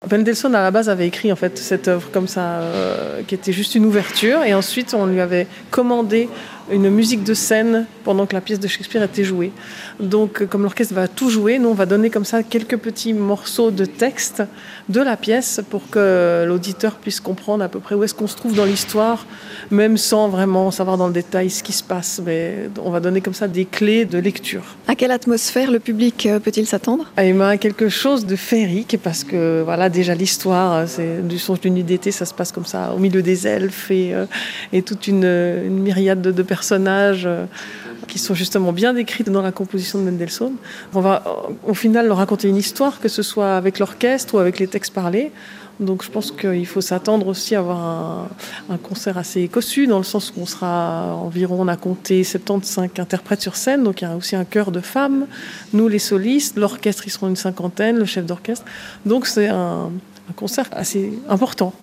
Mendelssohn, à la base, avait écrit en fait cette œuvre comme ça, qui était juste une ouverture, et ensuite on lui avait commandé une musique de scène pendant que la pièce de Shakespeare était jouée. Donc, comme l'orchestre va tout jouer, nous on va donner comme ça quelques petits morceaux de texte de la pièce pour que l'auditeur puisse comprendre à peu près où est-ce qu'on se trouve dans l'histoire, même sans vraiment savoir dans le détail ce qui se passe. Mais on va donner comme ça des clés de lecture. À quelle atmosphère le public peut-il s'attendre ? Quelque chose de féerique, parce que voilà, déjà l'histoire, c'est du Songe d'une nuit d'été, ça se passe comme ça au milieu des elfes et toute une myriade de personnages qui sont justement bien décrits dans la composition de Mendelssohn. On va au final leur raconter une histoire, que ce soit avec l'orchestre ou avec les textes parlés. Donc je pense qu'il faut s'attendre aussi à avoir un concert assez cossu, dans le sens où on a compté 75 interprètes sur scène, donc il y a aussi un chœur de femmes, nous les solistes, l'orchestre ils seront une 50aine, le chef d'orchestre. Donc c'est un concert assez important.